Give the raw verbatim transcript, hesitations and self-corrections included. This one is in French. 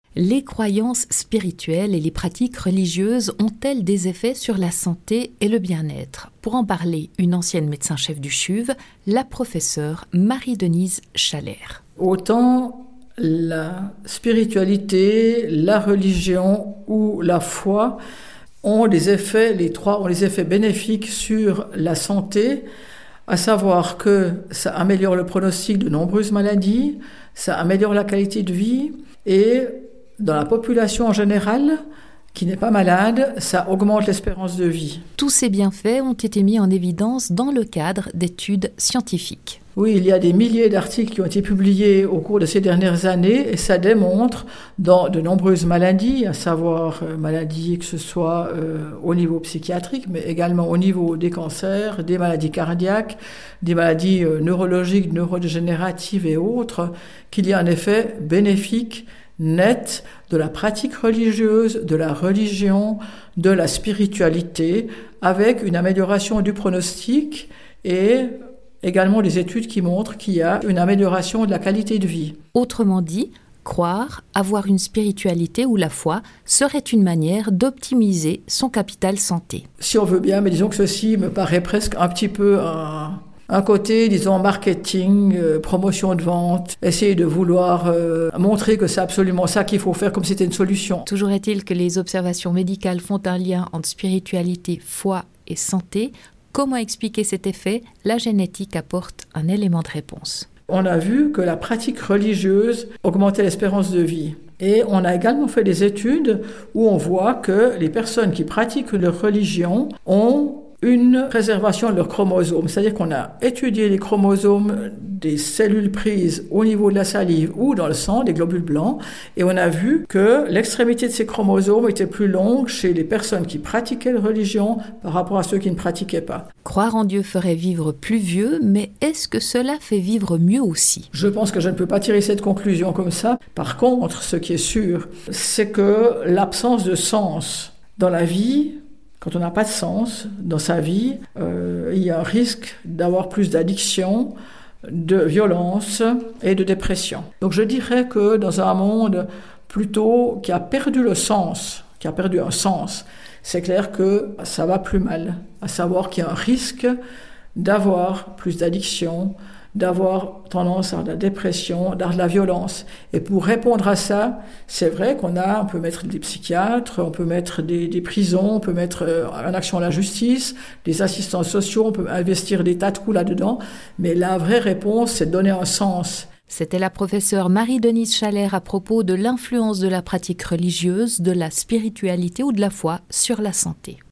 Les croyances spirituelles et les pratiques religieuses ont-elles des effets sur la santé et le bien-être? Pour en parler, une ancienne médecin-chef du C H U V, la professeure Marie-Denise Chalère. Autant la spiritualité, la religion ou la foi ont des effets, les trois ont des effets bénéfiques sur la santé, à savoir que ça améliore le pronostic de nombreuses maladies, ça améliore la qualité de vie et dans la population en général, qui n'est pas malade, ça augmente l'espérance de vie. Tous ces bienfaits ont été mis en évidence dans le cadre d'études scientifiques. Oui, il y a des milliers d'articles qui ont été publiés au cours de ces dernières années et ça démontre dans de nombreuses maladies, à savoir euh, maladies que ce soit euh, au niveau psychiatrique, mais également au niveau des cancers, des maladies cardiaques, des maladies euh, neurologiques, neurodégénératives et autres, qu'il y a un effet bénéfique net de la pratique religieuse, de la religion, de la spiritualité, avec une amélioration du pronostic et également des études qui montrent qu'il y a une amélioration de la qualité de vie. Autrement dit, croire, avoir une spiritualité ou la foi serait une manière d'optimiser son capital santé. Si on veut bien, mais disons que ceci me paraît presque un petit peu un... Un côté, disons, marketing, euh, promotion de vente, essayer de vouloir euh, montrer que c'est absolument ça qu'il faut faire comme si c'était une solution. Toujours est-il que les observations médicales font un lien entre spiritualité, foi et santé. Comment expliquer cet effet? La génétique apporte un élément de réponse. On a vu que la pratique religieuse augmentait l'espérance de vie. Et on a également fait des études où on voit que les personnes qui pratiquent leur religion ont une préservation de leurs chromosomes. C'est-à-dire qu'on a étudié les chromosomes des cellules prises au niveau de la salive ou dans le sang, des globules blancs, et on a vu que l'extrémité de ces chromosomes était plus longue chez les personnes qui pratiquaient la religion par rapport à ceux qui ne pratiquaient pas. Croire en Dieu ferait vivre plus vieux, mais est-ce que cela fait vivre mieux aussi? Je pense que je ne peux pas tirer cette conclusion comme ça. Par contre, ce qui est sûr, c'est que l'absence de sens dans la vie, quand on n'a pas de sens dans sa vie, euh, il y a un risque d'avoir plus d'addiction, de violence et de dépression. Donc je dirais que dans un monde plutôt qui a perdu le sens, qui a perdu un sens, c'est clair que ça va plus mal. À savoir qu'il y a un risque d'avoir plus d'addiction, d'avoir tendance à la dépression, à la violence. Et pour répondre à ça, c'est vrai qu'on a, on peut mettre des psychiatres, on peut mettre des, des prisons, on peut mettre en action la justice, des assistants sociaux, on peut investir des tas de coups là-dedans. Mais la vraie réponse, c'est de donner un sens. C'était la professeure Marie-Denise Chalère à propos de l'influence de la pratique religieuse, de la spiritualité ou de la foi sur la santé.